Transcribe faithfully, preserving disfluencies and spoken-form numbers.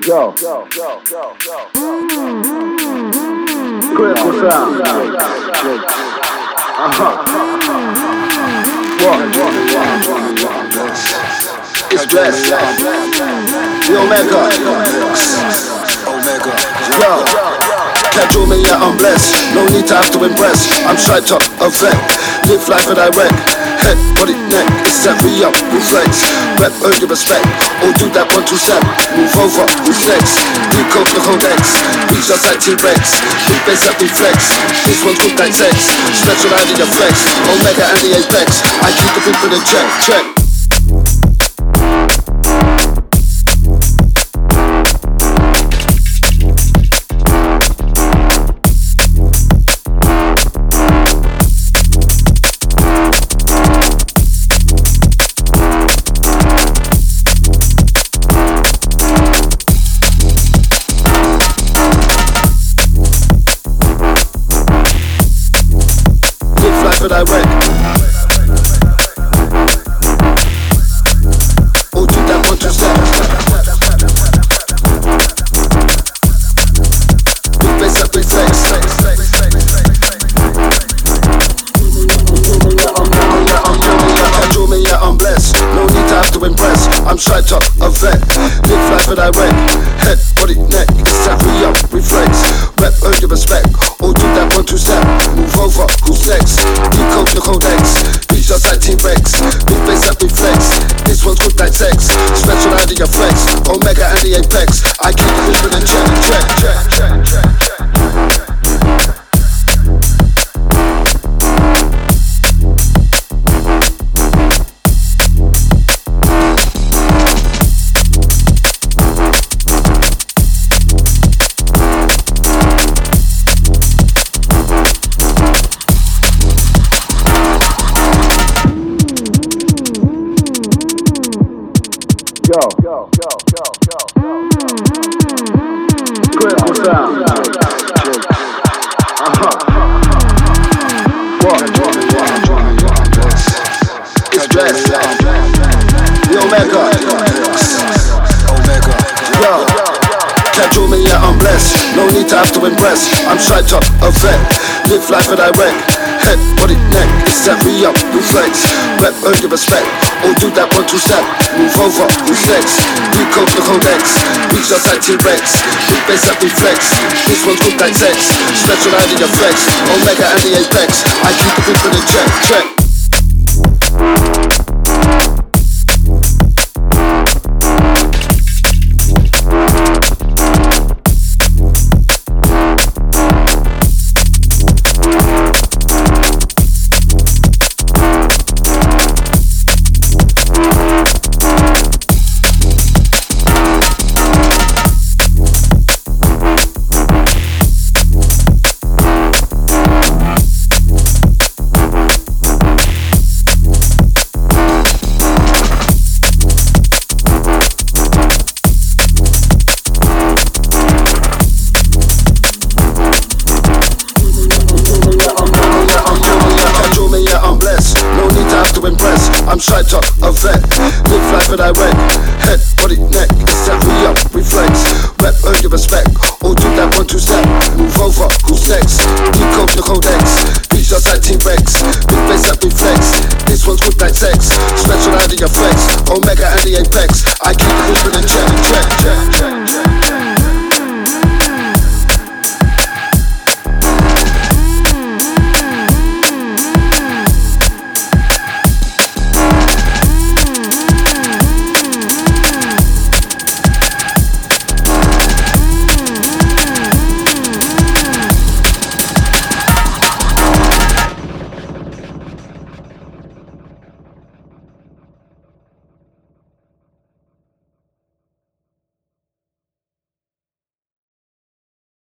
Yo, yo, yo, yo, yo. Critical sound. Uh-huh. What? It's blessed. The Omega. Omega. Yo. Can't do me yet, I'm blessed. No need to have to impress. I'm shy top of vet. Live life and I wreck. Head, body, neck, it's set me up, reflex. Rep, earn your respect. Or do that one, two, step. Move over, reflex. Decode the codex. Reach us like T-Rex. Big bass that reflex. This one's good like sex. Special out in your flex. Omega and the apex. I keep the people in check, check. But I wreck. Oh, do that one, two, step. Big bass up, reflex. Control me, yeah, I'm blessed. No need to have to impress. I'm shy top, a vet. Live life, but I wreck. Head, body, neck, it's set me up, reflex. Rep, earn your respect. Oh, do that one, two, step. Move over, who's next? Decode the codex. Reach us like T-Rex. Big bass that reflex. This one's good like sex. Special out of your flex. Omega and the apex. I keep the people in check, check, check, check, check, check. Yo, yo, yo, yo, yo, yo. Critical sound. Uh-huh. What? It's blessed. The Omega. Omega. Yo. Can't do me yet, I'm blessed. No need to have to impress. I'm shy top, a vet. Live life and I wreck. Head, body, neck, it's set me up, reflex. Rep, earn your respect. Or do that one, two, step. Move over, reflex. Decode the codex. Reach us like T-Rex. Big bass that reflex. This one's good like sex. Special out in your flex. Omega and the apex. I keep the people in check, check. I'm shy top, a vet. Live life and I wreck. Head, body, neck, it's set me up, reflex. Rep, earn your respect. Or do that one, two, step. Move over, who's next? Decode the codex. Reach us like T-Rex. Big bass that reflex. This one's good like sex. Special out of your flex. Omega and the apex. I keep the people in check.